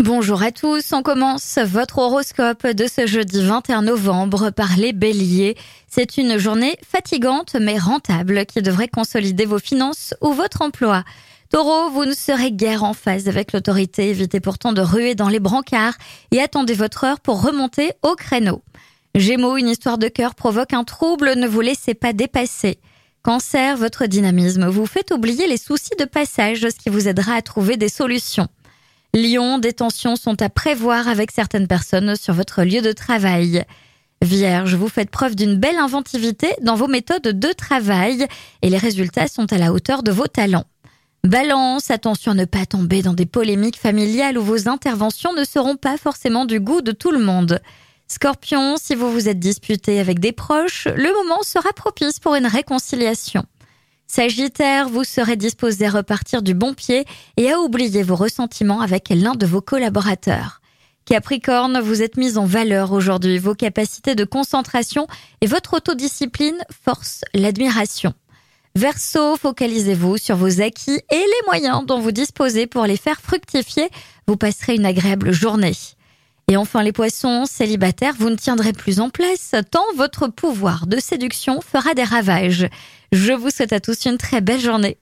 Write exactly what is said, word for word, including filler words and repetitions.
Bonjour à tous, on commence votre horoscope de ce jeudi vingt et un novembre par les béliers. C'est une journée fatigante mais rentable qui devrait consolider vos finances ou votre emploi. Taureau, vous ne serez guère en phase avec l'autorité, évitez pourtant de ruer dans les brancards et attendez votre heure pour remonter au créneau. Gémeaux, une histoire de cœur provoque un trouble, ne vous laissez pas dépasser. Cancer, votre dynamisme vous fait oublier les soucis de passage, ce qui vous aidera à trouver des solutions. Lion, des tensions sont à prévoir avec certaines personnes sur votre lieu de travail. Vierge, vous faites preuve d'une belle inventivité dans vos méthodes de travail et les résultats sont à la hauteur de vos talents. Balance, attention à ne pas tomber dans des polémiques familiales où vos interventions ne seront pas forcément du goût de tout le monde. Scorpion, si vous vous êtes disputé avec des proches, le moment sera propice pour une réconciliation. Sagittaire, vous serez disposé à repartir du bon pied et à oublier vos ressentiments avec l'un de vos collaborateurs. Capricorne, vous êtes mis en valeur aujourd'hui. Vos capacités de concentration et votre autodiscipline forcent l'admiration. Verseau, focalisez-vous sur vos acquis et les moyens dont vous disposez pour les faire fructifier. Vous passerez une agréable journée. Et enfin les poissons, célibataires, vous ne tiendrez plus en place tant votre pouvoir de séduction fera des ravages. Je vous souhaite à tous une très belle journée.